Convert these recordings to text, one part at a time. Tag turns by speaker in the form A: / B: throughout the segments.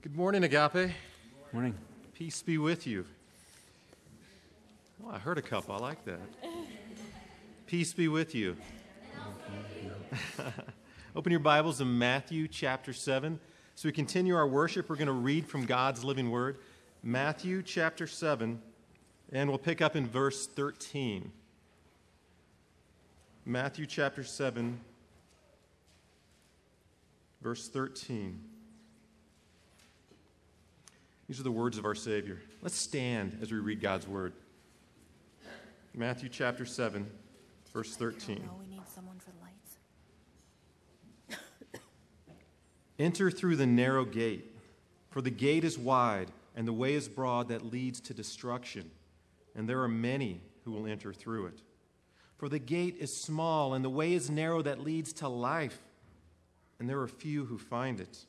A: Good morning, Agape.
B: Morning.
A: Peace be with you. Oh, I heard a couple. I like that. Peace be with you. Open your Bibles to Matthew chapter 7. So we continue our worship. We're going to read from God's living word. Matthew chapter 7, and we'll pick up in verse 13. Matthew chapter 7, verse 13. These are the words of our Savior. Let's stand as we read God's word. Matthew chapter 7, verse 13.
C: No, we need someone for the lights.
A: Enter through the narrow gate, for the gate is wide and the way is broad that leads to destruction, and there are many who will enter through it. For the gate is small and the way is narrow that leads to life, and there are few who find it.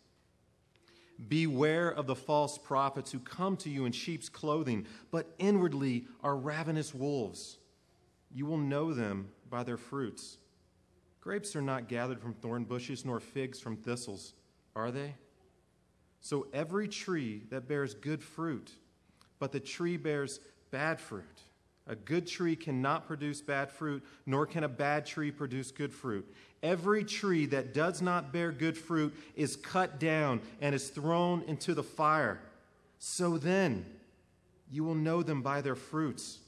A: Beware of the false prophets who come to you in sheep's clothing, but inwardly are ravenous wolves. You will know them by their fruits. Grapes are not gathered from thorn bushes, nor figs from thistles, are they? So every tree that bears good fruit, but the tree bears bad fruit. A good tree cannot produce bad fruit, nor can a bad tree produce good fruit. Every tree that does not bear good fruit is cut down and is thrown into the fire. So then, you will know them by their fruits.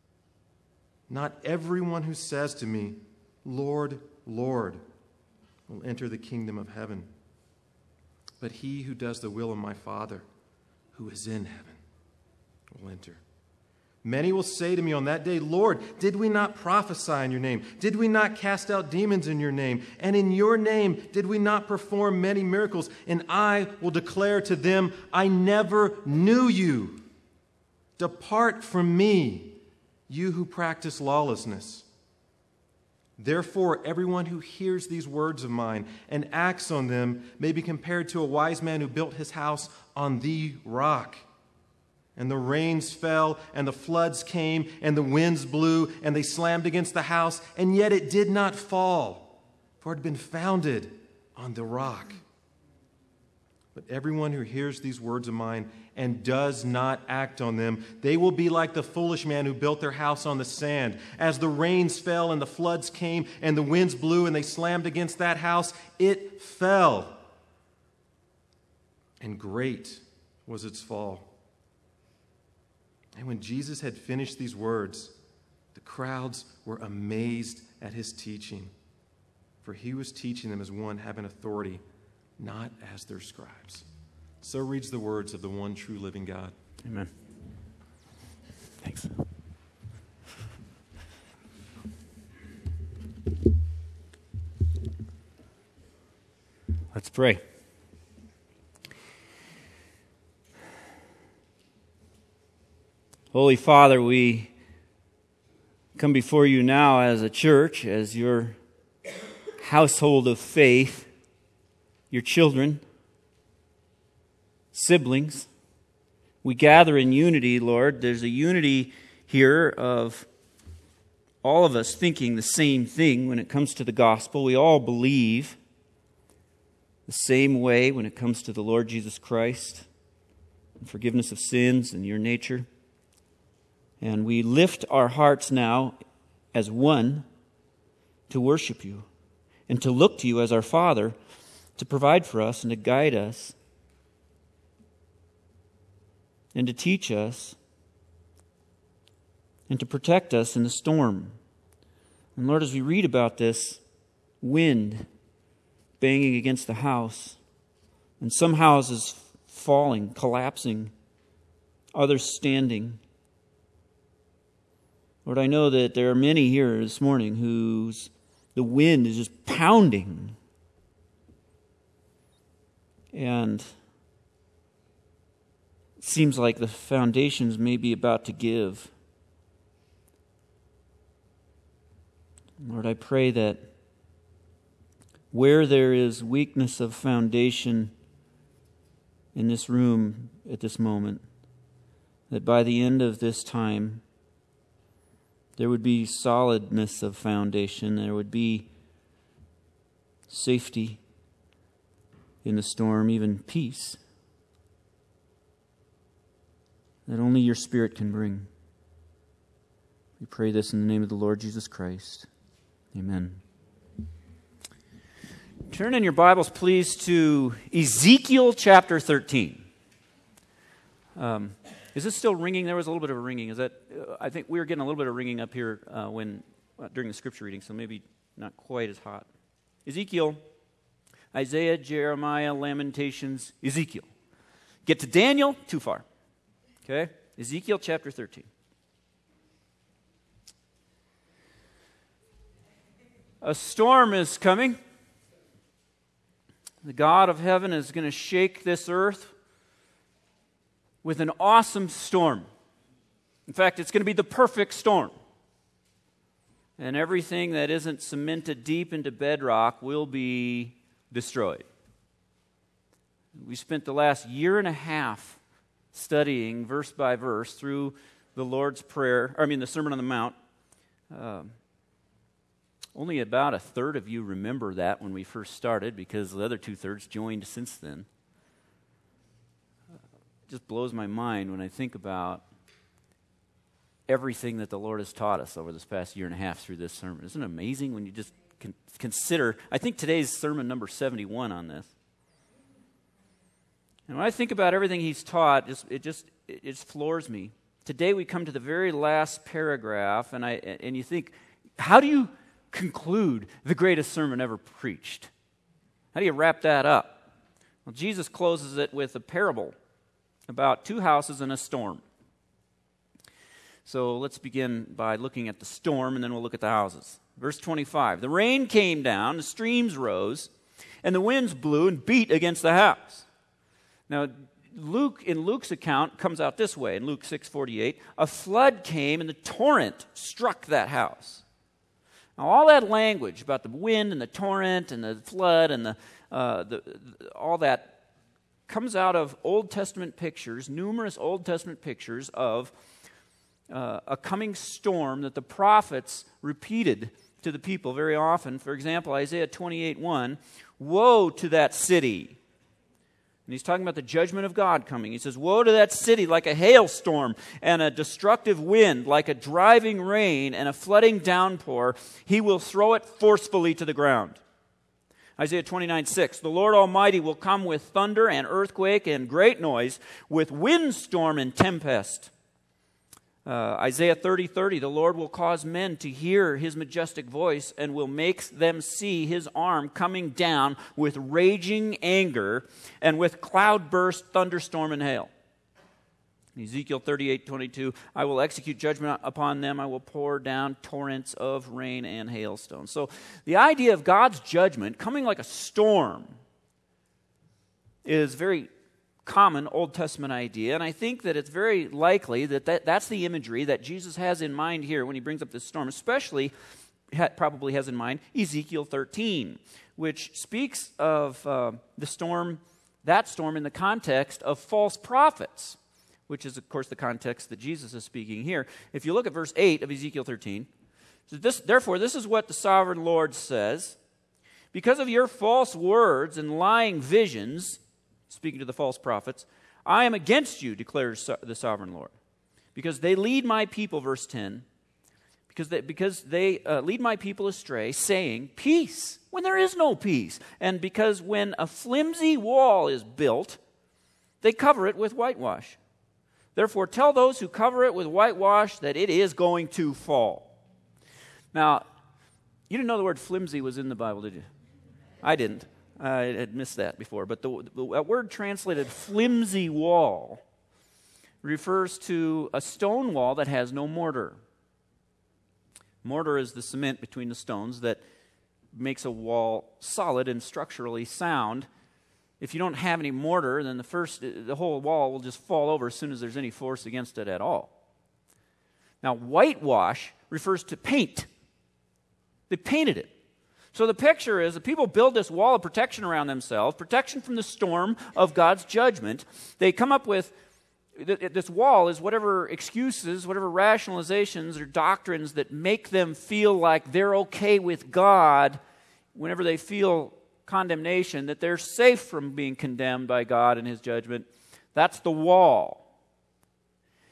A: Not everyone who says to me, Lord, Lord, will enter the kingdom of heaven, but he who does the will of my Father who is in heaven will enter. Many will say to me on that day, Lord, did we not prophesy in your name? Did we not cast out demons in your name? And in your name did we not perform many miracles? And I will declare to them, I never knew you. Depart from me, you who practice lawlessness. Therefore, everyone who hears these words of mine and acts on them may be compared to a wise man who built his house on the rock. And the rains fell, and the floods came, and the winds blew, and they slammed against the house, and yet it did not fall, for it had been founded on the rock. But everyone who hears these words of mine and does not act on them, they will be like the foolish man who built their house on the sand. As the rains fell, and the floods came, and the winds blew, and they slammed against that house, it fell. And great was its fall. And when Jesus had finished these words, the crowds were amazed at his teaching, for he was teaching them as one having authority, not as their scribes. So reads the words of the one true living God.
B: Amen. Thanks. Let's pray. Holy Father, we come before you now as a church, as your household of faith, your children, siblings. We gather in unity, Lord. There's a unity here of all of us thinking the same thing when it comes to the gospel. We all believe the same way when it comes to the Lord Jesus Christ and forgiveness of sins and your nature. And we lift our hearts now as one to worship you and to look to you as our Father to provide for us and to guide us and to teach us and to protect us in the storm. And Lord, as we read about this wind banging against the house and some houses falling, collapsing, others standing, Lord, I know that there are many here this morning whose the wind is just pounding. And it seems like the foundations may be about to give. Lord, I pray that where there is weakness of foundation in this room at this moment, that by the end of this time, there would be solidness of foundation. There would be safety in the storm, even peace. that only your Spirit can bring. We pray this in the name of the Lord Jesus Christ. Amen. Turn in your Bibles, please, to Ezekiel chapter 13. Is this still ringing? There was a little bit of a ringing. I think we were getting a little bit of ringing up here during the scripture reading, so maybe not quite as hot. Ezekiel, Isaiah, Jeremiah, Lamentations, Ezekiel. Get to Daniel, too far. Okay? Ezekiel chapter 13. A storm is coming. The God of heaven is going to shake this earth with an awesome storm. In fact, it's going to be the perfect storm. And everything that isn't cemented deep into bedrock will be destroyed. We spent the last year and a half studying verse by verse through the Lord's Prayer, the Sermon on the Mount. Only about a third of you remember that when we first started, because the other 2/3 joined since then. It just blows my mind when I think about everything that the Lord has taught us over this past year and a half through this sermon. Isn't it amazing when you just consider? I think today's sermon number 71 on this. And when I think about everything He's taught, it just floors me. Today we come to the very last paragraph, and you think, how do you conclude the greatest sermon ever preached? How do you wrap that up? Well, Jesus closes it with a parable about two houses in a storm. So let's begin by looking at the storm, and then we'll look at the houses. Verse 25, the rain came down, the streams rose, and the winds blew and beat against the house. Now, in Luke's account, comes out this way, in Luke 6:48, a flood came and the torrent struck that house. Now, all that language about the wind and the torrent and the flood and all that comes out of Old Testament pictures, numerous Old Testament pictures of a coming storm that the prophets repeated to the people very often. For example, Isaiah 28:1, woe to that city. And he's talking about the judgment of God coming. He says, woe to that city like a hailstorm and a destructive wind, like a driving rain and a flooding downpour. He will throw it forcefully to the ground. Isaiah 29:6, the Lord Almighty will come with thunder and earthquake and great noise, with windstorm and tempest. Isaiah 30:30, the Lord will cause men to hear His majestic voice and will make them see His arm coming down with raging anger and with cloudburst, thunderstorm, and hail. Ezekiel 38:22, I will execute judgment upon them. I will pour down torrents of rain and hailstones. So the idea of God's judgment coming like a storm is very common Old Testament idea, and I think that it's very likely that's the imagery that Jesus has in mind here when He brings up this storm, especially probably has in mind Ezekiel 13, which speaks of that storm in the context of false prophets, which is, of course, the context that Jesus is speaking here. If you look at verse 8 of Ezekiel 13, therefore, this is what the sovereign Lord says, because of your false words and lying visions, speaking to the false prophets, I am against you, declares the sovereign Lord. Because they lead my people, verse 10, because they lead my people astray, saying, peace, when there is no peace. And because when a flimsy wall is built, they cover it with whitewash. Therefore, tell those who cover it with whitewash that it is going to fall. Now, you didn't know the word flimsy was in the Bible, did you? I didn't. I had missed that before. But the word translated flimsy wall refers to a stone wall that has no mortar. Mortar is the cement between the stones that makes a wall solid and structurally sound. If you don't have any mortar, then the whole wall will just fall over as soon as there's any force against it at all. Now, whitewash refers to paint. They painted it. So the picture is that people build this wall of protection around themselves, protection from the storm of God's judgment. They come up with, this wall is whatever excuses, whatever rationalizations or doctrines that make them feel like they're okay with God whenever they feel condemnation, that they're safe from being condemned by God and His judgment. That's the wall.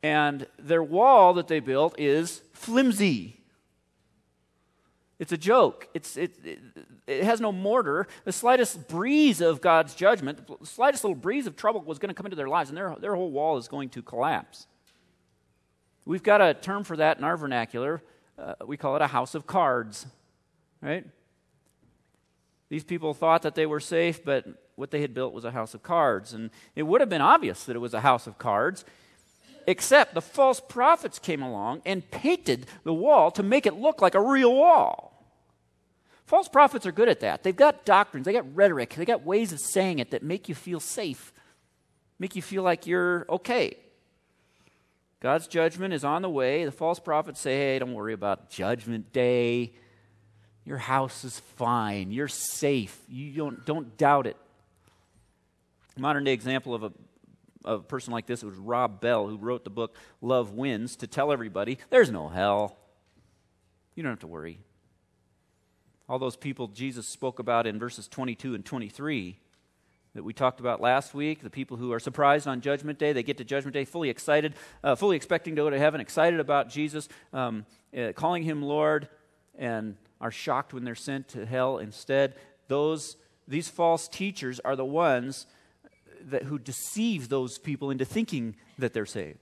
B: And their wall that they built is flimsy. It's a joke. It has no mortar. The slightest breeze of God's judgment, the slightest little breeze of trouble was going to come into their lives, and their whole wall is going to collapse. We've got a term for that in our vernacular. We call it a house of cards, right? These people thought that they were safe, but what they had built was a house of cards. And it would have been obvious that it was a house of cards, except the false prophets came along and painted the wall to make it look like a real wall. False prophets are good at that. They've got doctrines, they got rhetoric, they got ways of saying it that make you feel safe, make you feel like you're okay. God's judgment is on the way. The false prophets say, hey, don't worry about Judgment Day. Your house is fine. You're safe. You don't doubt it. A modern-day example of a person like this was Rob Bell, who wrote the book Love Wins, to tell everybody, there's no hell. You don't have to worry. All those people Jesus spoke about in verses 22 and 23 that we talked about last week, the people who are surprised on Judgment Day, they get to Judgment Day fully excited, fully expecting to go to heaven, excited about Jesus, calling him Lord, and are shocked when they're sent to hell instead. These false teachers are the ones who deceive those people into thinking that they're saved.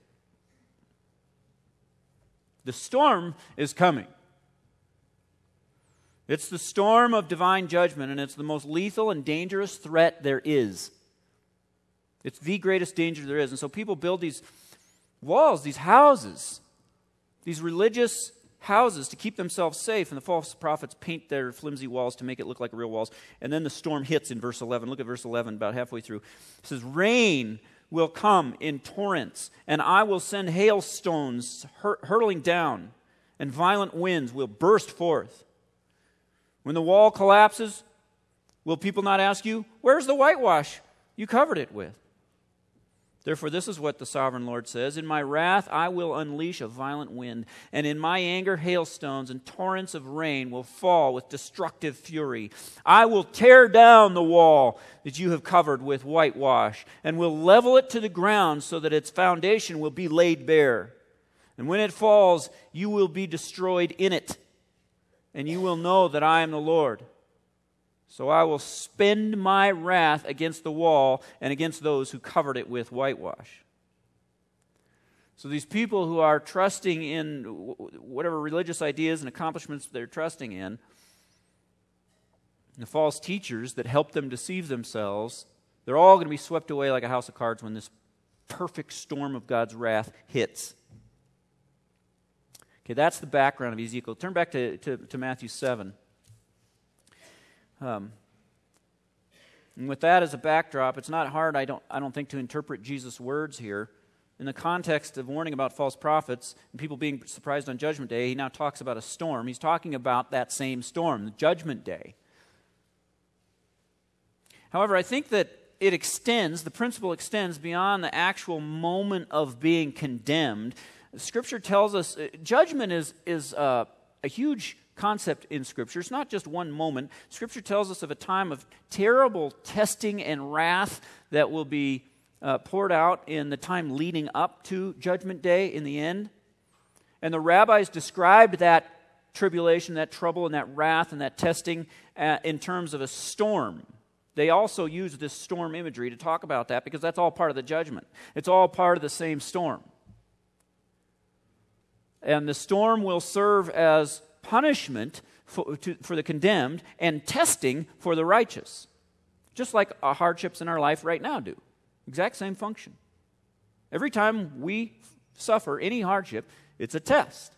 B: The storm is coming. It's the storm of divine judgment, and it's the most lethal and dangerous threat there is. It's the greatest danger there is. And so people build these walls, these houses, these religious houses to keep themselves safe, and the false prophets paint their flimsy walls to make it look like real walls. And then the storm hits in verse 11. Look at verse 11, about halfway through. It says, rain will come in torrents, and I will send hailstones hurtling down, and violent winds will burst forth. When the wall collapses, will people not ask you, where's the whitewash you covered it with? Therefore, this is what the sovereign Lord says, in my wrath I will unleash a violent wind, and in my anger hailstones and torrents of rain will fall with destructive fury. I will tear down the wall that you have covered with whitewash, and will level it to the ground so that its foundation will be laid bare. And when it falls, you will be destroyed in it, and you will know that I am the Lord. So I will spend my wrath against the wall and against those who covered it with whitewash. So these people who are trusting in whatever religious ideas and accomplishments they're trusting in, the false teachers that help them deceive themselves, they're all going to be swept away like a house of cards when this perfect storm of God's wrath hits. Okay, that's the background of Ezekiel. Turn back to Matthew 7. And with that as a backdrop, it's not hard, I don't think, to interpret Jesus' words here. In the context of warning about false prophets and people being surprised on Judgment Day, he now talks about a storm. He's talking about that same storm, the Judgment Day. However, I think that the principle extends beyond the actual moment of being condemned. Scripture tells us judgment is a huge concept in Scripture. It's not just one moment. Scripture tells us of a time of terrible testing and wrath that will be poured out in the time leading up to Judgment Day in the end. And the rabbis described that tribulation, that trouble, and that wrath and that testing in terms of a storm. They also use this storm imagery to talk about that because that's all part of the judgment. It's all part of the same storm. And the storm will serve as punishment for the condemned and testing for the righteous. Just like our hardships in our life right now do. Exact same function. Every time we suffer any hardship, it's a test.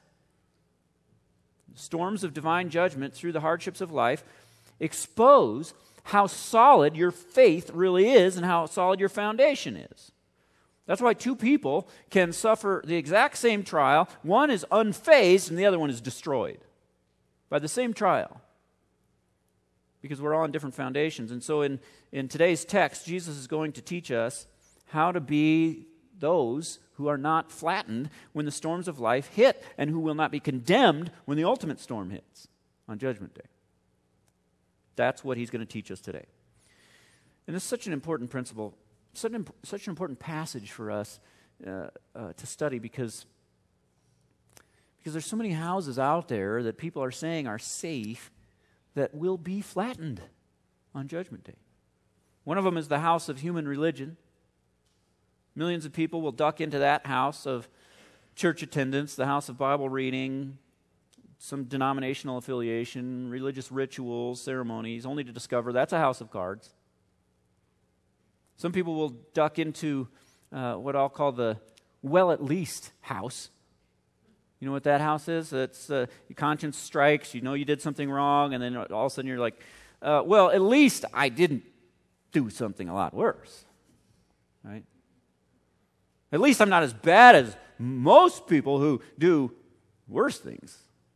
B: Storms of divine judgment through the hardships of life expose how solid your faith really is and how solid your foundation is. That's why two people can suffer the exact same trial. One is unfazed and the other one is destroyed by the same trial. Because we're all on different foundations. And so in today's text, Jesus is going to teach us how to be those who are not flattened when the storms of life hit and who will not be condemned when the ultimate storm hits on Judgment Day. That's what he's going to teach us today. And this is such an important principle. Such an important passage for us to study because there's so many houses out there that people are saying are safe that will be flattened on Judgment Day. One of them is the house of human religion. Millions of people will duck into that house of church attendance, the house of Bible reading, some denominational affiliation, religious rituals, ceremonies, only to discover that's a house of cards. Some people will duck into what I'll call the well at least house. You know what that house is? It's your conscience strikes, you know you did something wrong, and then all of a sudden you're like, well, at least I didn't do something a lot worse, right? At least I'm not as bad as most people who do worse things.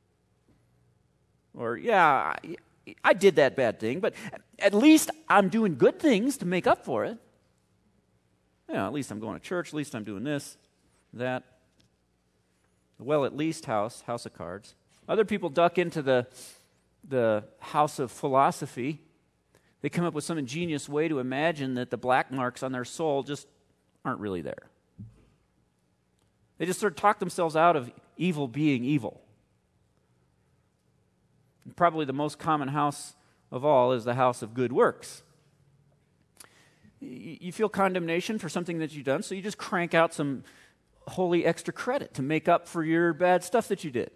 B: Or, yeah, I did that bad thing, but at least I'm doing good things to make up for it. Yeah, at least I'm going to church, at least I'm doing this, that. Well, at least house of cards. Other people duck into the house of philosophy. They come up with some ingenious way to imagine that the black marks on their soul just aren't really there. They just sort of talk themselves out of evil being evil. And probably the most common house of all is the house of good works. You feel condemnation for something that you've done, so you just crank out some holy extra credit to make up for your bad stuff that you did.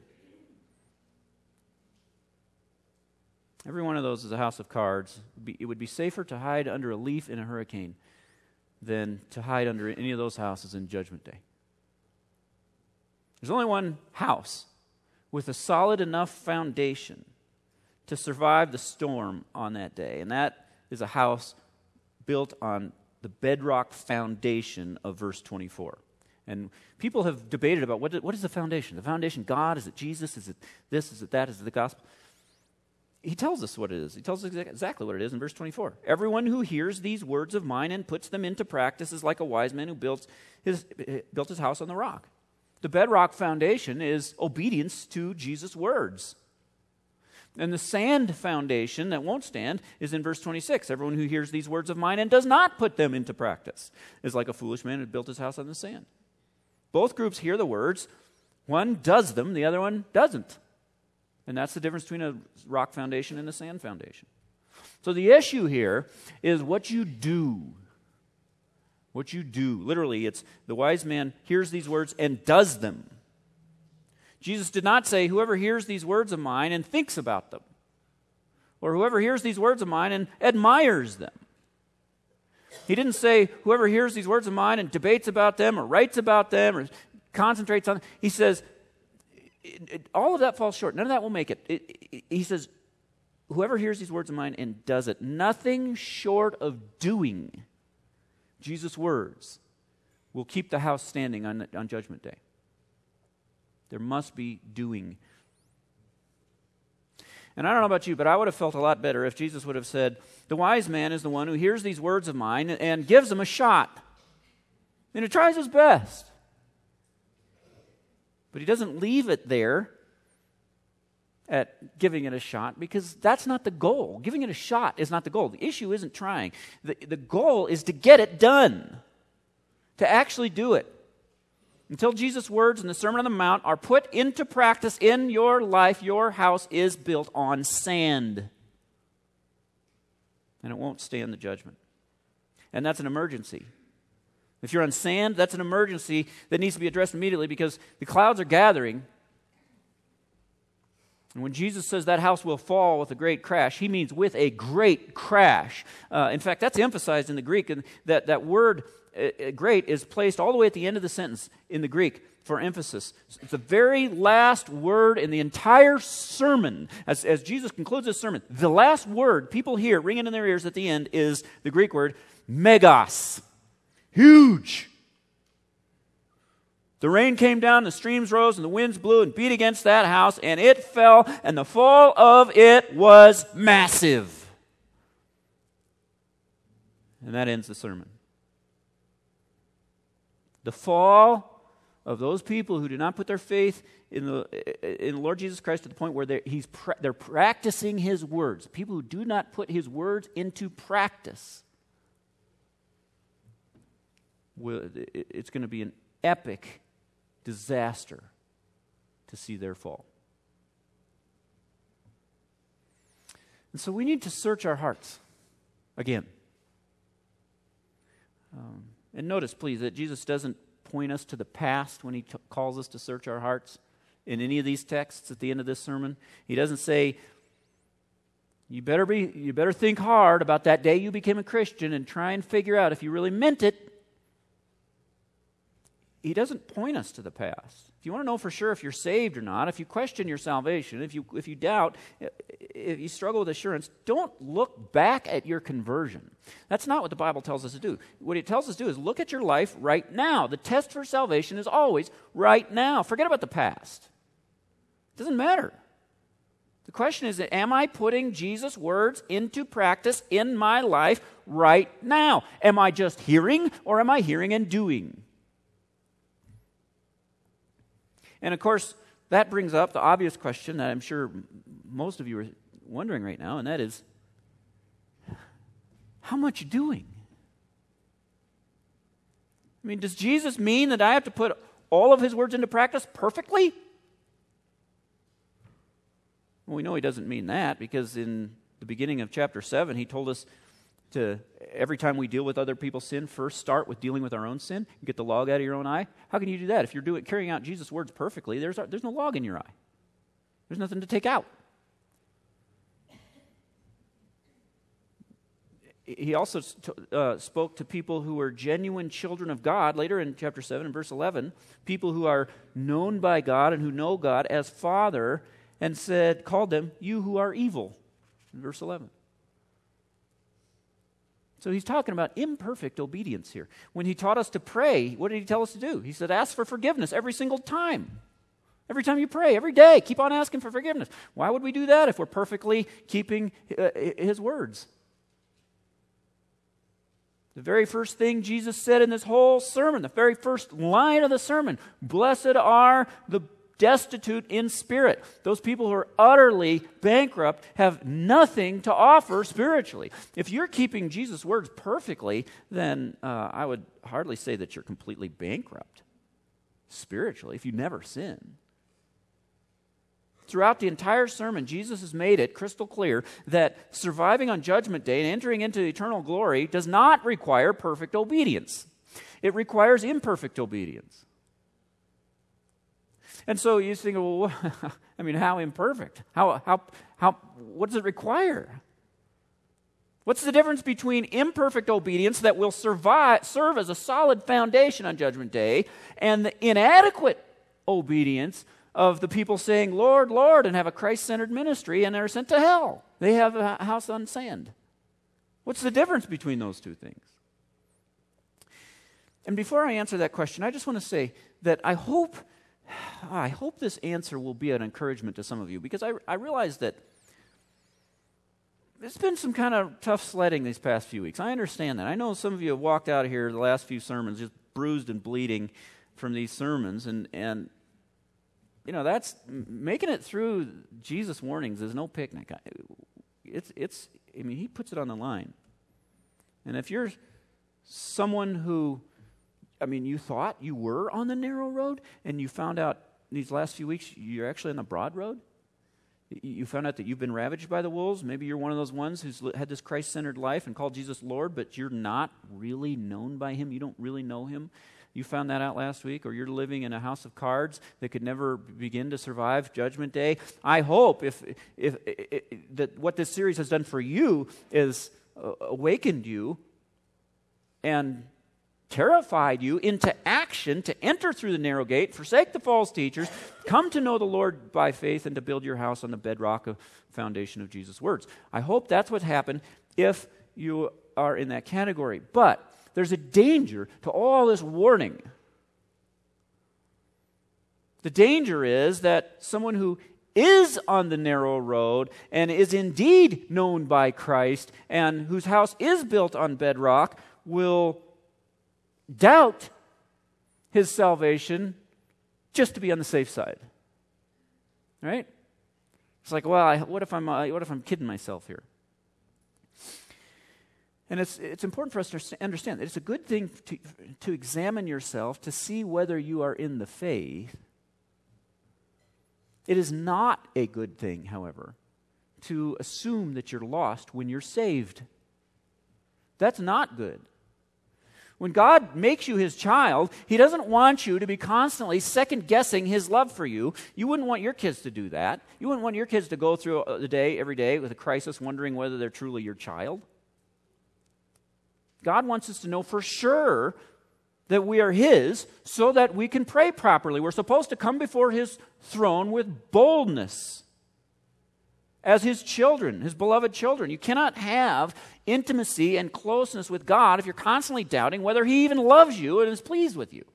B: Every one of those is a house of cards. It would be safer to hide under a leaf in a hurricane than to hide under any of those houses in Judgment Day. There's only one house with a solid enough foundation to survive the storm on that day, and that is a house built on the bedrock foundation of verse 24. And people have debated about what is the foundation? The foundation, God? Is it Jesus? Is it this? Is it that? Is it the gospel? He tells us what it is. He tells us exactly what it is in verse 24. Everyone who hears these words of mine and puts them into practice is like a wise man who built his house on the rock. The bedrock foundation is obedience to Jesus' words. And the sand foundation that won't stand is in verse 26. Everyone who hears these words of mine and does not put them into practice is like a foolish man who built his house on the sand. Both groups hear the words. One does them, the other one doesn't. And that's the difference between a rock foundation and a sand foundation. So the issue here is what you do. What you do. Literally, it's the wise man hears these words and does them. Jesus did not say, whoever hears these words of mine and thinks about them. Or whoever hears these words of mine and admires them. He didn't say, whoever hears these words of mine and debates about them or writes about them or concentrates on them. He says, all of that falls short. None of that will make it. He says, whoever hears these words of mine and does it, nothing short of doing Jesus' words will keep the house standing on Judgment Day. There must be doing. And I don't know about you, but I would have felt a lot better if Jesus would have said, the wise man is the one who hears these words of mine and gives them a shot. And he tries his best. But he doesn't leave it there at giving it a shot, because that's not the goal. Giving it a shot is not the goal. The issue isn't trying. The goal is to get it done, to actually do it. Until Jesus' words in the Sermon on the Mount are put into practice in your life, your house is built on sand. And it won't stand the judgment. And that's an emergency. If you're on sand, that's an emergency that needs to be addressed immediately, because the clouds are gathering. And when Jesus says that house will fall with a great crash, he means with a great crash. In fact, that's emphasized in the Greek. And that word great is placed all the way at the end of the sentence in the Greek for emphasis. It's the very last word in the entire sermon. As Jesus concludes his sermon, the last word people hear ringing in their ears at the end is the Greek word megas. Huge. The rain came down, the streams rose, and the winds blew and beat against that house, and it fell, and the fall of it was massive. And that ends the sermon. The fall of those people who do not put their faith in the Lord Jesus Christ to the point where they're practicing his words. People who do not put his words into practice, it's going to be epic disaster to see their fall. And so we need to search our hearts again. And notice, please, that Jesus doesn't point us to the past when he calls us to search our hearts in any of these texts at the end of this sermon. He doesn't say, you better think hard about that day you became a Christian and try and figure out if you really meant it. He doesn't point us to the past. If you want to know for sure if you're saved or not, if you question your salvation, if you doubt, if you struggle with assurance, don't look back at your conversion. That's not what the Bible tells us to do. What it tells us to do is look at your life right now. The test for salvation is always right now. Forget about the past. It doesn't matter. The question is, am I putting Jesus' words into practice in my life right now? Am I just hearing, or am I hearing and doing? And of course, that brings up the obvious question that I'm sure most of you are wondering right now, and that is, how much doing? I mean, does Jesus mean that I have to put all of his words into practice perfectly? Well, we know he doesn't mean that, because in the beginning of chapter 7, he told us to, every time we deal with other people's sin, first start with dealing with our own sin. Get the log out of your own eye. How can you do that? If you're carrying out Jesus' words perfectly, there's no log in your eye. There's nothing to take out. He also spoke to people who were genuine children of God, later in chapter 7 and verse 11, people who are known by God and who know God as Father, and called them, you who are evil, in verse 11. So he's talking about imperfect obedience here. When he taught us to pray, what did he tell us to do? He said, ask for forgiveness every single time. Every time you pray, every day, keep on asking for forgiveness. Why would we do that if we're perfectly keeping his words? The very first thing Jesus said in this whole sermon, the very first line of the sermon, blessed are the destitute in spirit. Those people who are utterly bankrupt have nothing to offer spiritually. If you're keeping Jesus' words perfectly, then I would hardly say that you're completely bankrupt spiritually if you never sin. Throughout the entire sermon, Jesus has made it crystal clear that surviving on Judgment Day and entering into eternal glory does not require perfect obedience. It requires imperfect obedience. And so you think, well, I mean, how imperfect? What does it require? What's the difference between imperfect obedience that will serve as a solid foundation on Judgment Day and the inadequate obedience of the people saying, Lord, Lord, and have a Christ-centered ministry and are sent to hell? They have a house on sand. What's the difference between those two things? And before I answer that question, I just want to say that I hope this answer will be an encouragement to some of you, because I realize that it's been some kind of tough sledding these past few weeks. I understand that. I know some of you have walked out of here the last few sermons just bruised and bleeding from these sermons, and you know, that's making it through Jesus' warnings is no picnic. I mean, he puts it on the line. And if you're someone who, I mean, you thought you were on the narrow road, and you found out these last few weeks you're actually on the broad road. You found out that you've been ravaged by the wolves. Maybe you're one of those ones who's had this Christ-centered life and called Jesus Lord, but you're not really known by him. You don't really know him. You found that out last week, or you're living in a house of cards that could never begin to survive Judgment Day. I hope if that what this series has done for you is awakened you and terrified you into action to enter through the narrow gate, forsake the false teachers, come to know the Lord by faith, and to build your house on the bedrock of foundation of Jesus' words. I hope that's what happened if you are in that category. But there's a danger to all this warning. The danger is that someone who is on the narrow road and is indeed known by Christ and whose house is built on bedrock will doubt his salvation just to be on the safe side. Right? It's like, well, what if I'm kidding myself here? And it's important for us to understand that it's a good thing to examine yourself to see whether you are in the faith. It is not a good thing, however, to assume that you're lost when you're saved. That's not good. When God makes you His child, He doesn't want you to be constantly second-guessing His love for you. You wouldn't want your kids to do that. You wouldn't want your kids to go through the day, every day, with a crisis, wondering whether they're truly your child. God wants us to know for sure that we are His so that we can pray properly. We're supposed to come before His throne with boldness as His children, His beloved children. You cannot have intimacy and closeness with God if you're constantly doubting whether He even loves you and is pleased with you.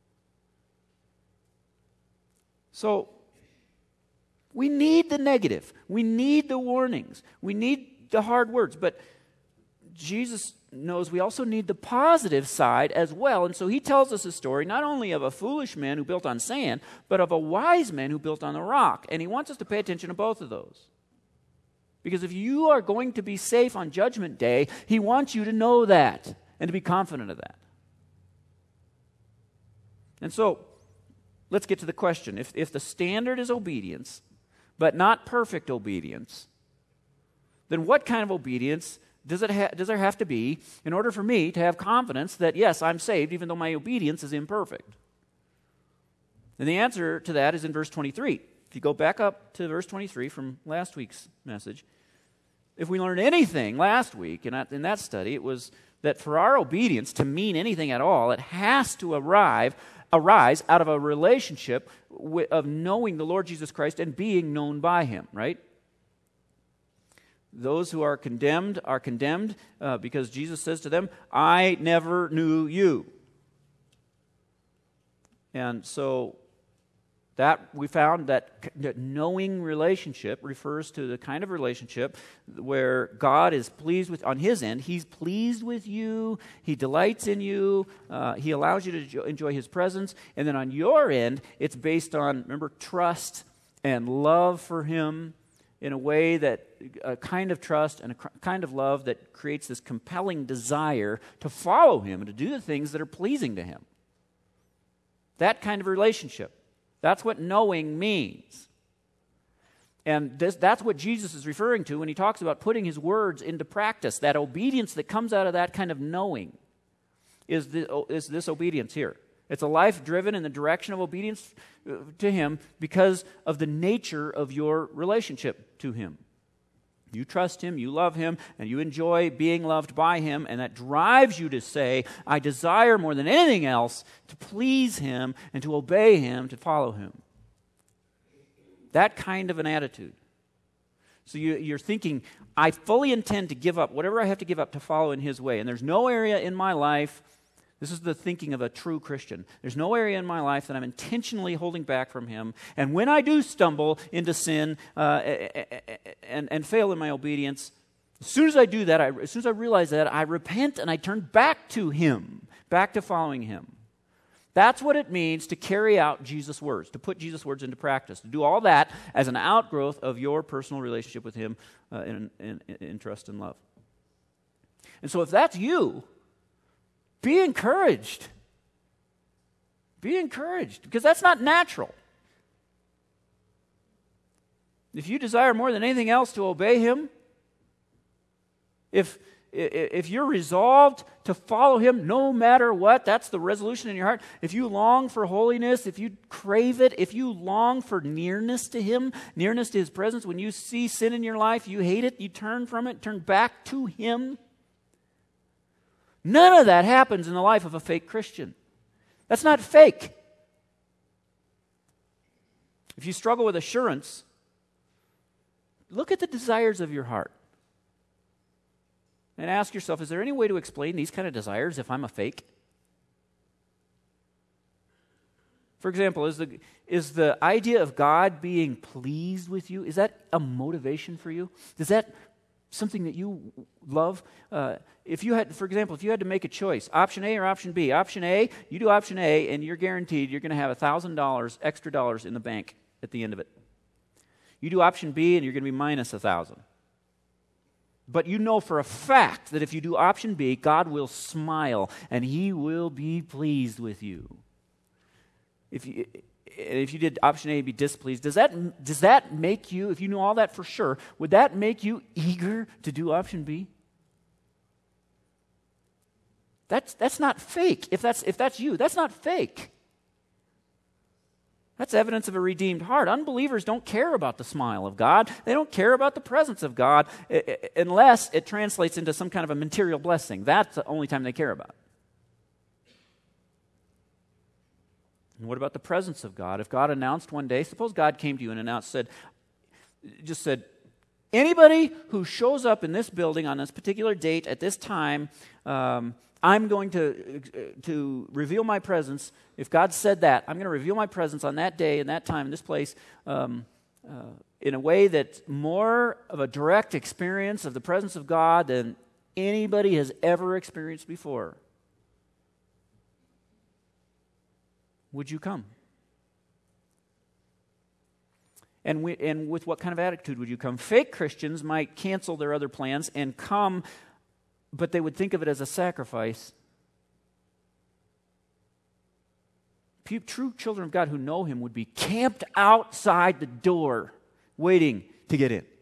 B: So, we need the negative. We need the warnings. We need the hard words. But Jesus knows we also need the positive side as well. And so He tells us a story not only of a foolish man who built on sand, but of a wise man who built on the rock. And He wants us to pay attention to both of those. Because if you are going to be safe on Judgment Day, He wants you to know that and to be confident of that. And so, let's get to the question. If the standard is obedience, but not perfect obedience, then what kind of obedience does there have to be in order for me to have confidence that, yes, I'm saved, even though my obedience is imperfect? And the answer to that is in verse 23. If you go back up to verse 23 from last week's message, if we learned anything last week in that study, it was that for our obedience to mean anything at all, it has to arise out of a relationship of knowing the Lord Jesus Christ and being known by Him, right? Those who are condemned because Jesus says to them, I never knew you. And so that we found that knowing relationship refers to the kind of relationship where God is pleased with, on His end, He's pleased with you, He delights in you, He allows you to enjoy His presence, and then on your end, it's based on, remember, trust and love for Him in a way that, a kind of trust and a kind of love that creates this compelling desire to follow Him and to do the things that are pleasing to Him. That kind of relationship. That's what knowing means. And that's what Jesus is referring to when He talks about putting His words into practice. That obedience that comes out of that kind of knowing is this obedience here. It's a life driven in the direction of obedience to Him because of the nature of your relationship to Him. You trust Him, you love Him, and you enjoy being loved by Him, and that drives you to say, I desire more than anything else to please Him and to obey Him, to follow Him. That kind of an attitude. So you're thinking, I fully intend to give up whatever I have to give up to follow in His way, and there's no area in my life. This is the thinking of a true Christian. There's no area in my life that I'm intentionally holding back from Him. And when I do stumble into sin and fail in my obedience, as soon as I do that, as soon as I realize that, I repent and I turn back to Him, back to following Him. That's what it means to carry out Jesus' words, to put Jesus' words into practice, to do all that as an outgrowth of your personal relationship with Him in trust and love. And so if that's you, be encouraged. Be encouraged, because that's not natural. If you desire more than anything else to obey Him, if you're resolved to follow Him no matter what, that's the resolution in your heart. If you long for holiness, if you crave it, if you long for nearness to Him, nearness to His presence, when you see sin in your life, you hate it, you turn from it, turn back to Him. None of that happens in the life of a fake Christian. That's not fake. If you struggle with assurance, look at the desires of your heart and ask yourself, is there any way to explain these kind of desires if I'm a fake? For example, is the idea of God being pleased with you, is that a motivation for you? Is that something that you love? If you had to make a choice, option A or option B, option A, you do option A, and you're guaranteed you're going to have $1,000 extra dollars in the bank at the end of it. You do option B, and you're going to be minus $1,000. But you know for a fact that if you do option B, God will smile and He will be pleased with you. If you did option A, be displeased, does that make you, if you know all that for sure, would that make you eager to do option B? That's not fake. If that's you, that's not fake. That's evidence of a redeemed heart. Unbelievers don't care about the smile of God. They don't care about the presence of God unless it translates into some kind of a material blessing. That's the only time they care about it. And what about the presence of God? If God announced one day, suppose God came to you and announced, said, anybody who shows up in this building on this particular date at this time, I'm going to reveal my presence. If God said that, I'm going to reveal my presence on that day and that time in this place in a way that's more of a direct experience of the presence of God than anybody has ever experienced before. Would you come? And with what kind of attitude would you come? Fake Christians might cancel their other plans and come, but they would think of it as a sacrifice. True children of God who know Him would be camped outside the door, waiting to get in.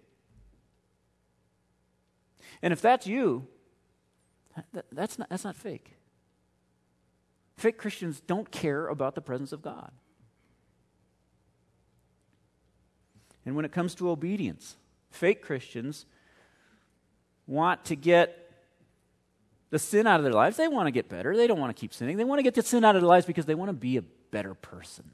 B: And if that's you, that's not fake. Fake Christians don't care about the presence of God. And when it comes to obedience, fake Christians want to get the sin out of their lives. They want to get better. They don't want to keep sinning. They want to get the sin out of their lives because they want to be a better person.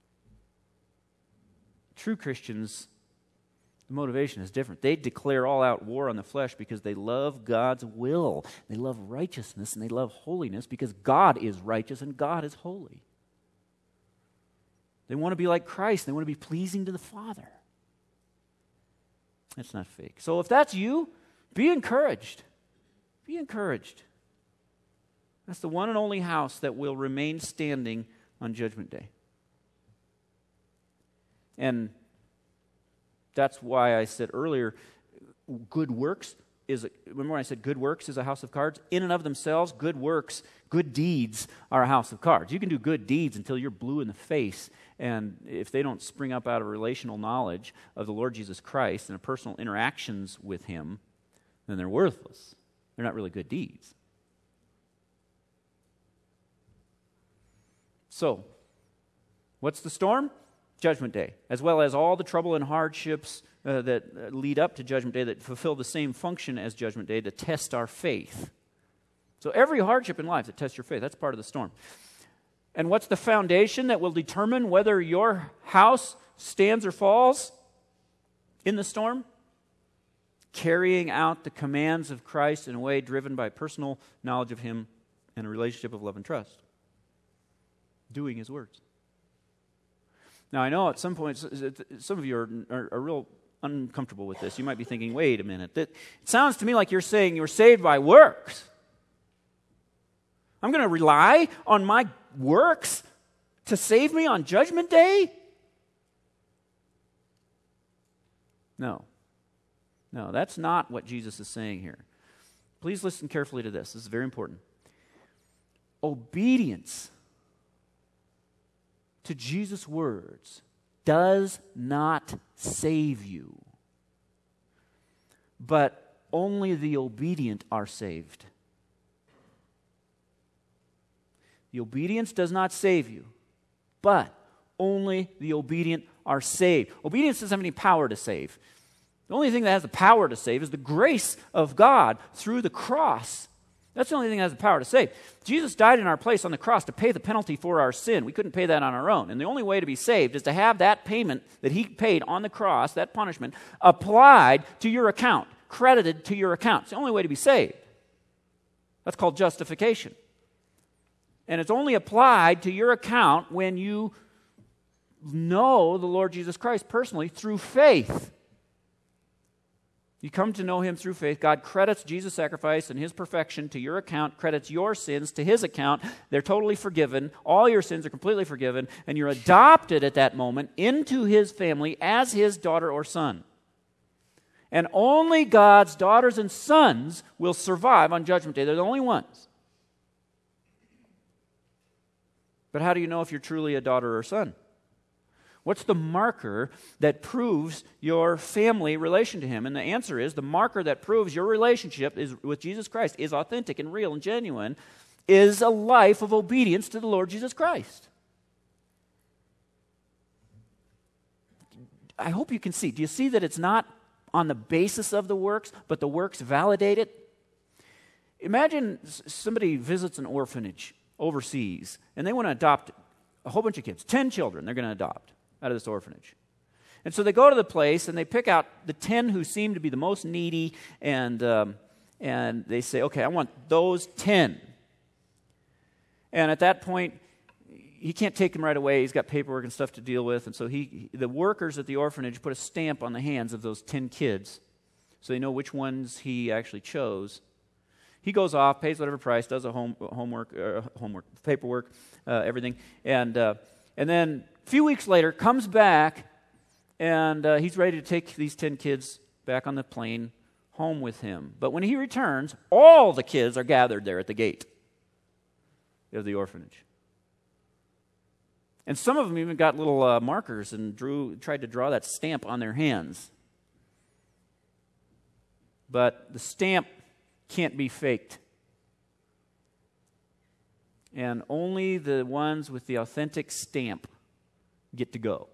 B: True Christians, the motivation is different. They declare all-out war on the flesh because they love God's will. They love righteousness and they love holiness because God is righteous and God is holy. They want to be like Christ. They want to be pleasing to the Father. That's not fake. So if that's you, be encouraged. Be encouraged. That's the one and only house that will remain standing on Judgment Day. And that's why I said earlier, good works remember when I said good works is a house of cards? In and of themselves, good works, good deeds are a house of cards. You can do good deeds until you're blue in the face, and if they don't spring up out of relational knowledge of the Lord Jesus Christ and personal interactions with Him, then they're worthless. They're not really good deeds. So, what's the storm? Judgment Day, as well as all the trouble and hardships that lead up to Judgment Day that fulfill the same function as Judgment Day to test our faith. So every hardship in life that tests your faith, that's part of the storm. And what's the foundation that will determine whether your house stands or falls in the storm? Carrying out the commands of Christ in a way driven by personal knowledge of Him and a relationship of love and trust. Doing His words. Now, I know at some point, some of you are real uncomfortable with this. You might be thinking, wait a minute. It sounds to me like you're saying you're saved by works. I'm going to rely on my works to save me on Judgment Day? No, that's not what Jesus is saying here. Please listen carefully to this. This is very important. Obedience to Jesus' words does not save you, but only the obedient are saved. The obedience does not save you, but only the obedient are saved. Obedience doesn't have any power to save. The only thing that has the power to save is the grace of God through the cross. That's the only thing that has the power to save. Jesus died in our place on the cross to pay the penalty for our sin. We couldn't pay that on our own. And the only way to be saved is to have that payment that He paid on the cross, that punishment, applied to your account, credited to your account. It's the only way to be saved. That's called justification. And it's only applied to your account when you know the Lord Jesus Christ personally through faith. You come to know Him through faith. God credits Jesus' sacrifice and His perfection to your account, credits your sins to His account. They're totally forgiven. All your sins are completely forgiven, and you're adopted at that moment into His family as His daughter or son. And only God's daughters and sons will survive on Judgment Day. They're the only ones. But how do you know if you're truly a daughter or son? What's the marker that proves your family relation to Him? And the answer is, the marker that proves your relationship is with Jesus Christ is authentic and real and genuine, is a life of obedience to the Lord Jesus Christ. I hope you can see. Do you see that it's not on the basis of the works, but the works validate it? Imagine somebody visits an orphanage overseas, and they want to adopt a whole bunch of kids, 10 children they're going to adopt out of this orphanage. And so they go to the place, and they pick out the 10 who seem to be the most needy, and they say, okay, I want those 10. And at that point, he can't take them right away. He's got paperwork and stuff to deal with. And so the workers at the orphanage put a stamp on the hands of those 10 kids so they know which ones he actually chose. He goes off, pays whatever price, does a homework, paperwork, everything. And then a few weeks later, comes back, and he's ready to take these 10 kids back on the plane home with him. But when he returns, all the kids are gathered there at the gate of the orphanage. And some of them even got little markers and tried to draw that stamp on their hands. But the stamp can't be faked. And only the ones with the authentic stamp get to go.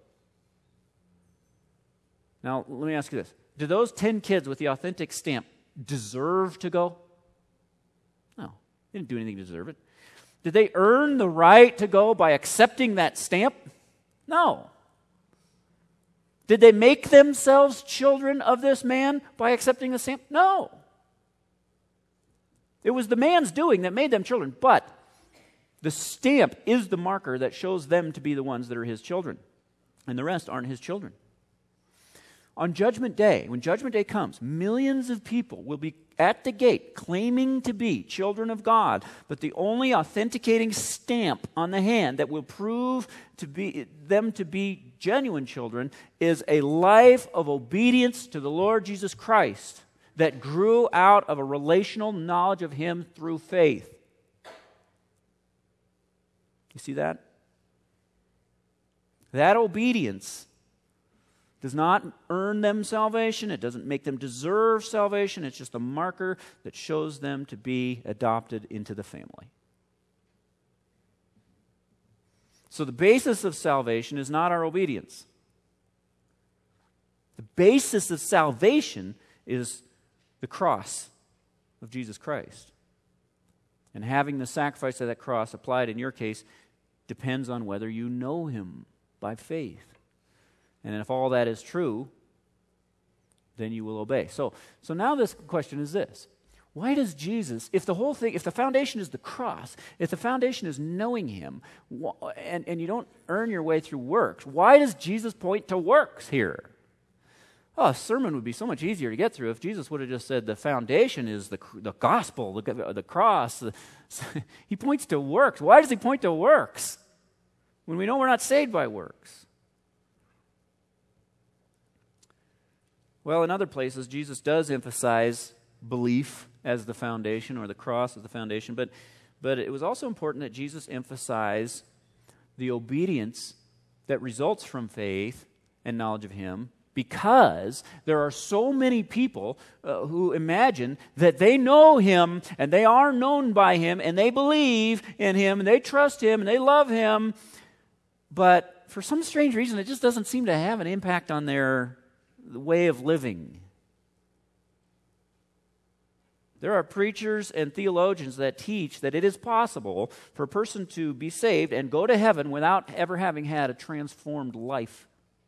B: Now, let me ask you this. Do those 10 kids with the authentic stamp deserve to go? No. They didn't do anything to deserve it. Did they earn the right to go by accepting that stamp? No. Did they make themselves children of this man by accepting the stamp? No. It was the man's doing that made them children, but the stamp is the marker that shows them to be the ones that are his children, and the rest aren't his children. On Judgment Day, when Judgment Day comes, millions of people will be at the gate claiming to be children of God, but the only authenticating stamp on the hand that will prove them to be genuine children is a life of obedience to the Lord Jesus Christ that grew out of a relational knowledge of Him through faith. You see that? That obedience does not earn them salvation. It doesn't make them deserve salvation. It's just a marker that shows them to be adopted into the family. So the basis of salvation is not our obedience. The basis of salvation is the cross of Jesus Christ. And having the sacrifice of that cross applied in your case depends on whether you know Him by faith. And if all that is true, then you will obey. So now this question is this. Why does Jesus, if the foundation is the cross, if the foundation is knowing Him, and you don't earn your way through works, why does Jesus point to works here? Oh, a sermon would be so much easier to get through if Jesus would have just said the foundation is the gospel, the cross. He points to works. Why does He point to works when we know we're not saved by works? Well, in other places, Jesus does emphasize belief as the foundation, or the cross as the foundation, but it was also important that Jesus emphasize the obedience that results from faith and knowledge of Him, because there are so many people who imagine that they know Him and they are known by Him and they believe in Him and they trust Him and they love Him, but for some strange reason it just doesn't seem to have an impact on their way of living. There are preachers and theologians that teach that it is possible for a person to be saved and go to heaven without ever having had a transformed life.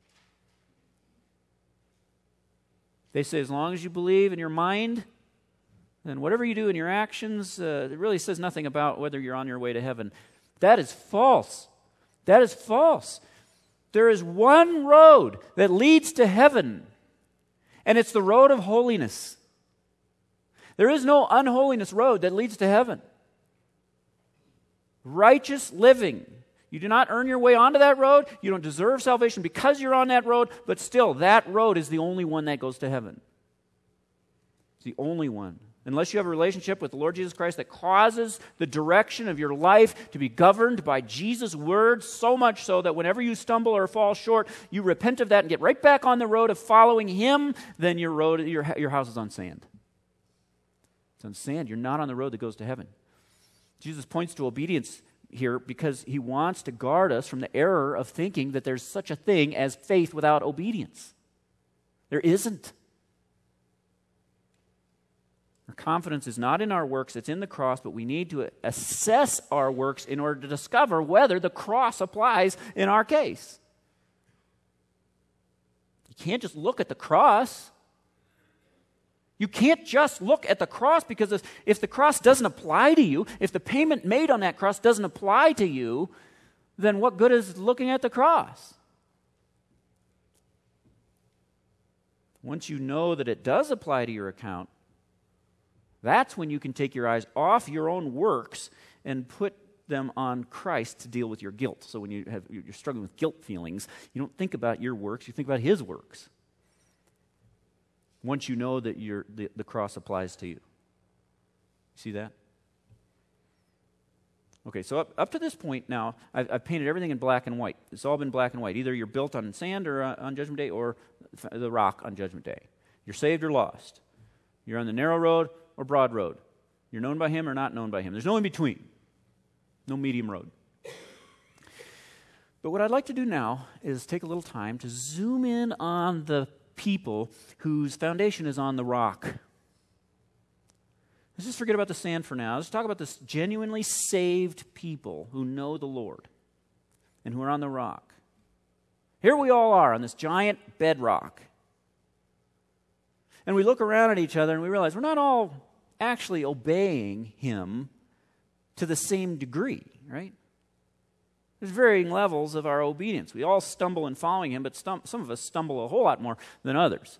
B: They say as long as you believe in your mind, then whatever you do in your actions, it really says nothing about whether you're on your way to heaven. That is false. That is false. There is one road that leads to heaven, and it's the road of holiness. There is no unholiness road that leads to heaven. Righteous living. You do not earn your way onto that road. You don't deserve salvation because you're on that road, but still, that road is the only one that goes to heaven. It's the only one. Unless you have a relationship with the Lord Jesus Christ that causes the direction of your life to be governed by Jesus' words, so much so that whenever you stumble or fall short, you repent of that and get right back on the road of following Him, then your house is on sand. It's on sand. You're not on the road that goes to heaven. Jesus points to obedience here because He wants to guard us from the error of thinking that there's such a thing as faith without obedience. There isn't. Our confidence is not in our works, it's in the cross, but we need to assess our works in order to discover whether the cross applies in our case. You can't just look at the cross. You can't just look at the cross, because if the cross doesn't apply to you, if the payment made on that cross doesn't apply to you, then what good is looking at the cross? Once you know that it does apply to your account, that's when you can take your eyes off your own works and put them on Christ to deal with your guilt. So when you're struggling with guilt feelings, you don't think about your works, you think about His works. Once you know that the cross applies to you. See that? Okay, so up to this point now, I've painted everything in black and white. It's all been black and white. Either you're built on sand or on Judgment Day, or the rock on Judgment Day. You're saved or lost. You're on the narrow road or broad road. You're known by Him or not known by Him. There's no in between. No medium road. But what I'd like to do now is take a little time to zoom in on the people whose foundation is on the rock. Let's just forget about the sand for now. Let's talk about this genuinely saved people who know the Lord and who are on the rock. Here we all are on this giant bedrock. And we look around at each other and we realize we're not all actually obeying Him to the same degree, right? There's varying levels of our obedience. We all stumble in following Him, but some of us stumble a whole lot more than others.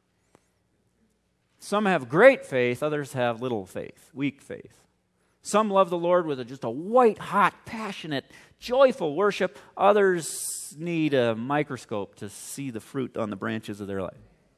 B: Some have great faith, others have little faith, weak faith. Some love the Lord with just a white-hot, passionate, joyful worship. Others need a microscope to see the fruit on the branches of their life.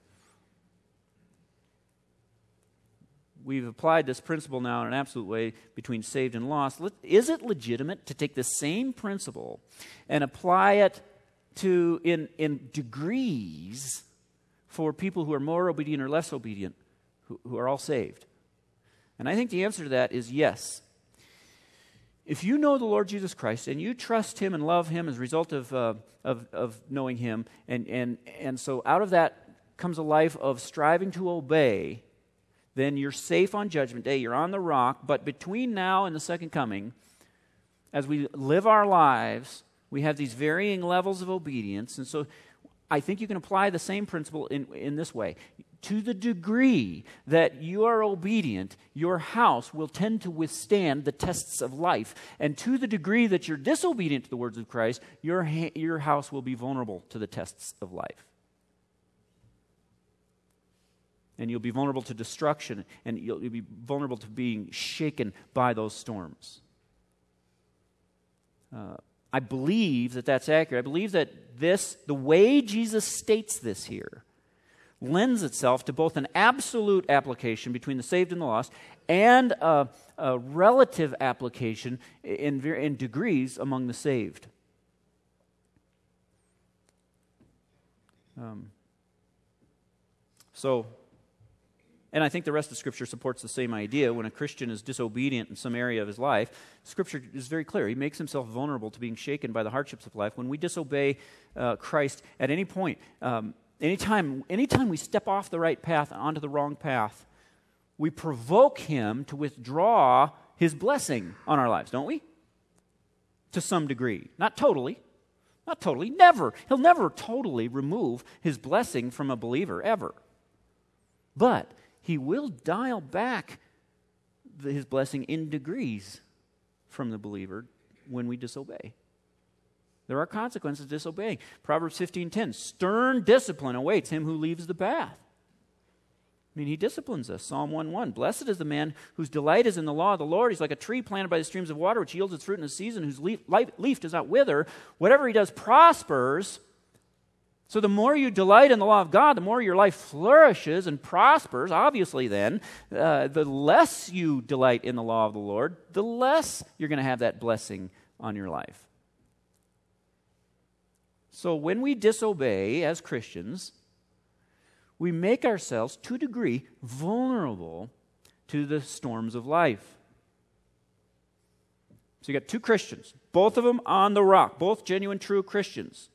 B: We've applied this principle now in an absolute way between saved and lost. Is it legitimate to take the same principle and apply it to in degrees for people who are more obedient or less obedient, who are all saved? And I think the answer to that is yes. If you know the Lord Jesus Christ and you trust Him and love Him as a result of knowing Him, and so out of that comes a life of striving to obey, then you're safe on Judgment Day. You're on the rock. But between now and the second coming, as we live our lives, we have these varying levels of obedience. And so I think you can apply the same principle in this way. To the degree that you are obedient, your house will tend to withstand the tests of life. And to the degree that you're disobedient to the words of Christ, your house will be vulnerable to the tests of life. And you'll be vulnerable to destruction, and you'll be vulnerable to being shaken by those storms. I believe that that's accurate. I believe that the way Jesus states this here, lends itself to both an absolute application between the saved and the lost, and a relative application in degrees among the saved. And I think the rest of Scripture supports the same idea. When a Christian is disobedient in some area of his life, Scripture is very clear. He makes himself vulnerable to being shaken by the hardships of life. When we disobey Christ at any point, anytime we step off the right path onto the wrong path, we provoke Him to withdraw His blessing on our lives, don't we? To some degree. Not totally. Not totally. Never. He'll never totally remove His blessing from a believer, ever. But He will dial back His blessing in degrees from the believer when we disobey. There are consequences to disobeying. Proverbs 15:10, stern discipline awaits him who leaves the path. I mean, He disciplines us. Psalm 1:1, blessed is the man whose delight is in the law of the Lord. He's like a tree planted by the streams of water, which yields its fruit in the season, whose leaf does not wither. Whatever he does prospers. So the more you delight in the law of God, the more your life flourishes and prospers. Obviously then, the less you delight in the law of the Lord, the less you're going to have that blessing on your life. So when we disobey as Christians, we make ourselves, to a degree, vulnerable to the storms of life. So you got two Christians, both of them on the rock, both genuine, true Christians.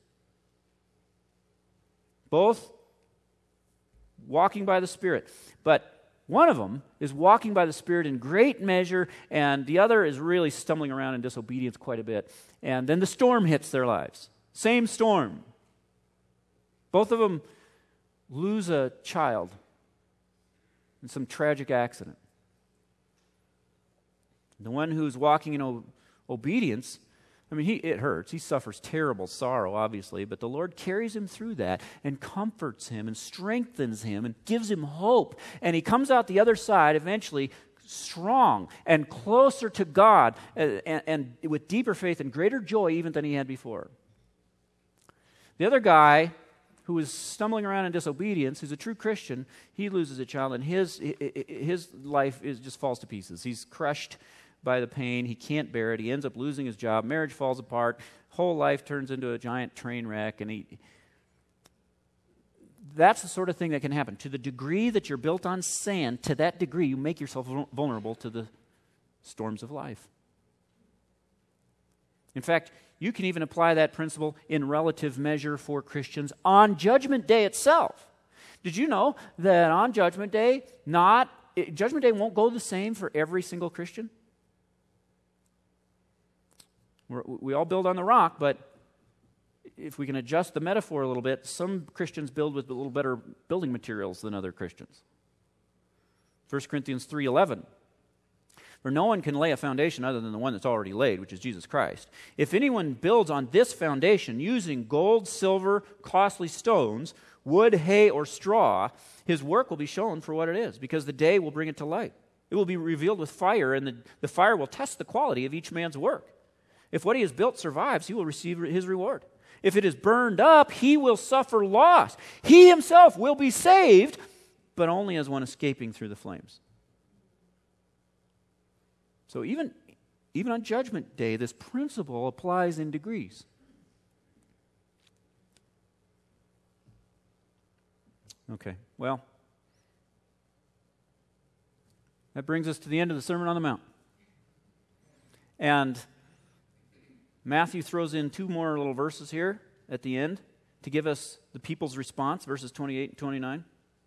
B: Both walking by the Spirit. But one of them is walking by the Spirit in great measure, and the other is really stumbling around in disobedience quite a bit. And then the storm hits their lives. Same storm. Both of them lose a child in some tragic accident. The one who's walking in obedience, I mean, it hurts. He suffers terrible sorrow, obviously, but the Lord carries him through that and comforts him and strengthens him and gives him hope. And he comes out the other side eventually strong and closer to God and with deeper faith and greater joy even than he had before. The other guy who is stumbling around in disobedience, who's a true Christian, he loses a child, and his life just falls to pieces. He's crushed by the pain. He can't bear it. He ends up losing his job. Marriage falls apart. Whole life turns into a giant train wreck. And that's the sort of thing that can happen. To the degree that you're built on sand, to that degree you make yourself vulnerable to the storms of life. In fact, you can even apply that principle in relative measure for Christians on Judgment Day itself. Did you know that on Judgment Day, Judgment Day won't go the same for every single Christian? We all build on the rock, but if we can adjust the metaphor a little bit, some Christians build with a little better building materials than other Christians. 1 Corinthians 3:11. For no one can lay a foundation other than the one that's already laid, which is Jesus Christ. If anyone builds on this foundation using gold, silver, costly stones, wood, hay, or straw, his work will be shown for what it is, because the day will bring it to light. It will be revealed with fire, and the fire will test the quality of each man's work. If what he has built survives, he will receive his reward. If it is burned up, he will suffer loss. He himself will be saved, but only as one escaping through the flames. So even on Judgment Day, this principle applies in degrees. Okay, well, that brings us to the end of the Sermon on the Mount. And Matthew throws in two more little verses here at the end to give us the people's response, verses 28 and 29.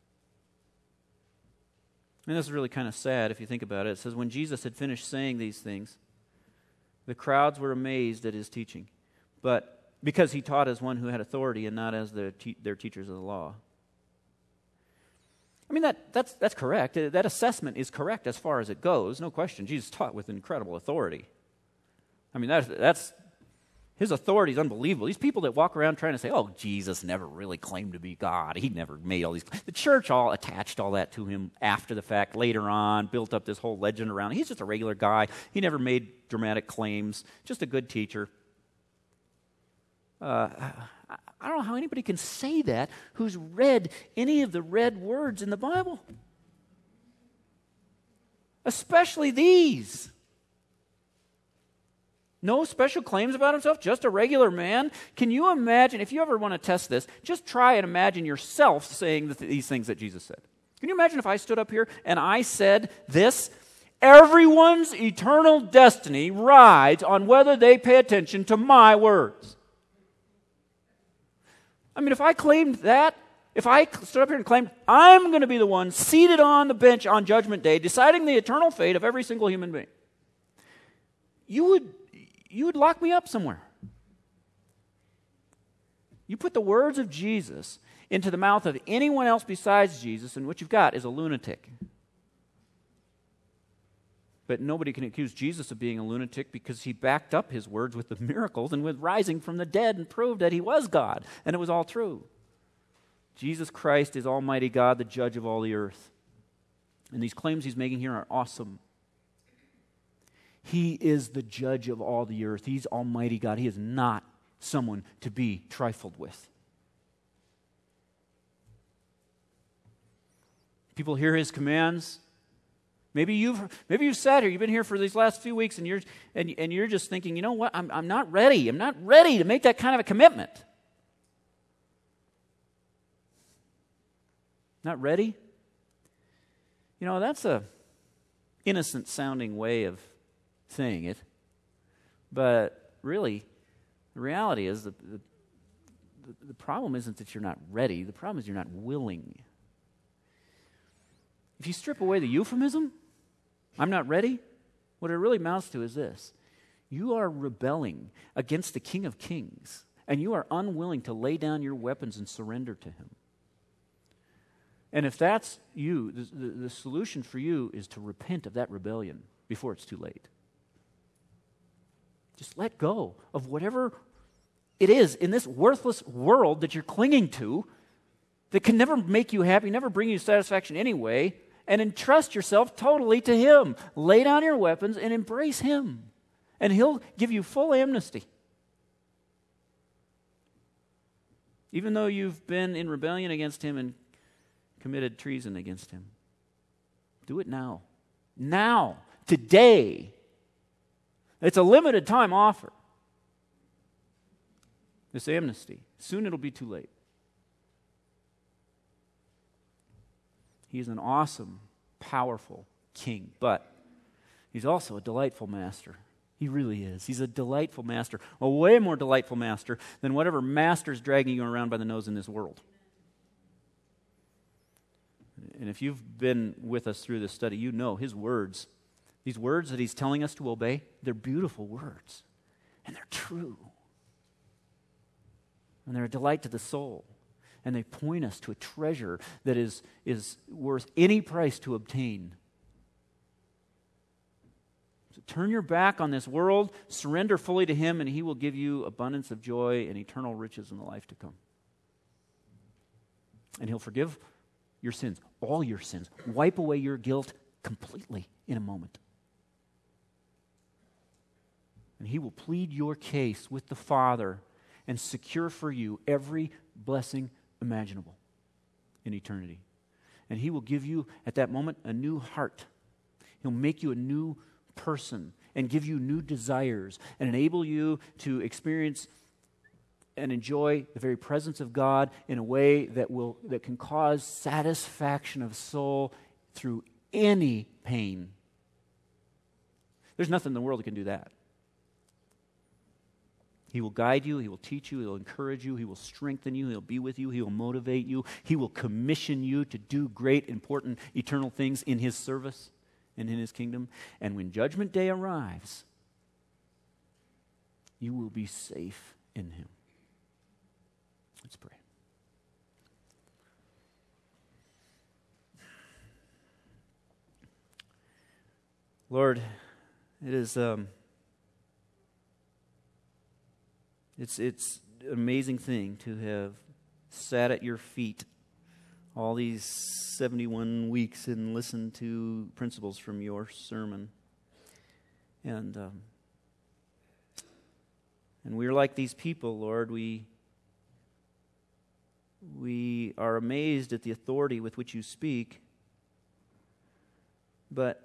B: And this is really kind of sad if you think about it. It says, when Jesus had finished saying these things, the crowds were amazed at his teaching, but because he taught as one who had authority and not as their teachers of the law. I mean, that's correct. That assessment is correct as far as it goes. No question. Jesus taught with incredible authority. I mean, that's his authority is unbelievable. These people that walk around trying to say, oh, Jesus never really claimed to be God. He never made all these. The church all attached all that to him after the fact, later on, built up this whole legend around him. He's just a regular guy. He never made dramatic claims. Just a good teacher. I don't know how anybody can say that who's read any of the red words in the Bible. Especially these. No special claims about himself, just a regular man. Can you imagine, if you ever want to test this, just try and imagine yourself saying these things that Jesus said. Can you imagine if I stood up here and I said this? Everyone's eternal destiny rides on whether they pay attention to my words. I mean, if I claimed that, if I stood up here and claimed, I'm going to be the one seated on the bench on Judgment Day, deciding the eternal fate of every single human being, you would lock me up somewhere. You put the words of Jesus into the mouth of anyone else besides Jesus, and what you've got is a lunatic. But nobody can accuse Jesus of being a lunatic because he backed up his words with the miracles and with rising from the dead and proved that he was God, and it was all true. Jesus Christ is Almighty God, the judge of all the earth. And these claims he's making here are awesome. He is the judge of all the earth. He's Almighty God. He is not someone to be trifled with. People hear his commands. Maybe you've sat here, you've been here for these last few weeks, and you're just thinking, you know what, I'm not ready. I'm not ready to make that kind of a commitment. Not ready? You know, that's a innocent sounding way of saying it. But really, the reality is the problem isn't that you're not ready. The problem is you're not willing. If you strip away the euphemism, I'm not ready, what it really amounts to is this. You are rebelling against the King of Kings, and you are unwilling to lay down your weapons and surrender to him. And if that's you, the solution for you is to repent of that rebellion before it's too late. Just let go of whatever it is in this worthless world that you're clinging to that can never make you happy, never bring you satisfaction anyway, and entrust yourself totally to him. Lay down your weapons and embrace him, and he'll give you full amnesty. Even though you've been in rebellion against him and committed treason against him. Do it now. Now. Today. It's a limited time offer. This amnesty. Soon it'll be too late. He is an awesome, powerful king, but he's also a delightful master. He really is. He's a delightful master, a way more delightful master than whatever master's dragging you around by the nose in this world. And if you've been with us through this study, you know his words, these words that he's telling us to obey, they're beautiful words, and they're true. And they're a delight to the soul. And they point us to a treasure that is worth any price to obtain. So turn your back on this world, surrender fully to him, and he will give you abundance of joy and eternal riches in the life to come. And he'll forgive your sins, all your sins, wipe away your guilt completely in a moment. And he will plead your case with the Father and secure for you every blessing imaginable in eternity. And he will give you, at that moment, a new heart. He'll make you a new person and give you new desires and enable you to experience and enjoy the very presence of God in a way that can cause satisfaction of soul through any pain. There's nothing in the world that can do that. He will guide you, he will teach you, he will encourage you, he will strengthen you, he'll be with you, he will motivate you, he will commission you to do great, important, eternal things in his service and in his kingdom. And when Judgment Day arrives, you will be safe in him. Let's pray. Lord, it is it's an amazing thing to have sat at your feet all these 71 weeks and listened to principles from your sermon. And we're like these people, Lord. We are amazed at the authority with which you speak, but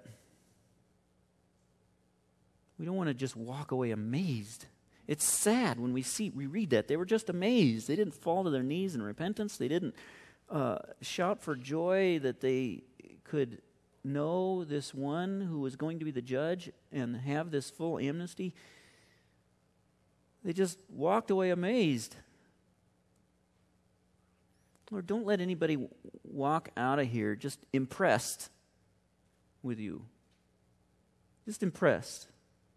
B: we don't want to just walk away amazed. It's sad when we read that. They were just amazed. They didn't fall to their knees in repentance. They didn't shout for joy that they could know this one who was going to be the judge and have this full amnesty. They just walked away amazed. Lord, don't let anybody walk out of here just impressed with you. Just impressed.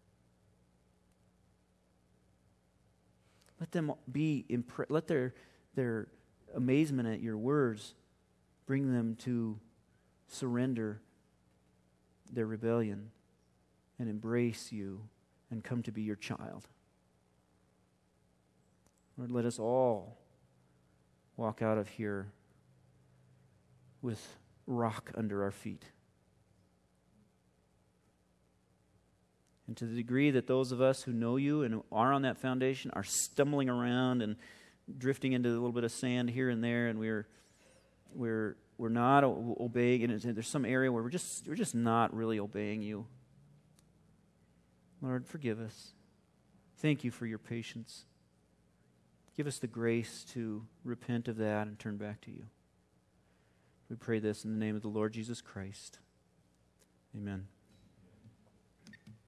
B: Let them be impressed. Let their amazement at your words bring them to surrender their rebellion and embrace you and come to be your child. Lord, let us all walk out of here with rock under our feet. And to the degree that those of us who know you and are on that foundation are stumbling around and drifting into a little bit of sand here and there, and we're we're not obeying, and there's some area where we're just not really obeying you. Lord, forgive us. Thank you for your patience. Give us the grace to repent of that and turn back to you. We pray this in the name of the Lord Jesus Christ. Amen.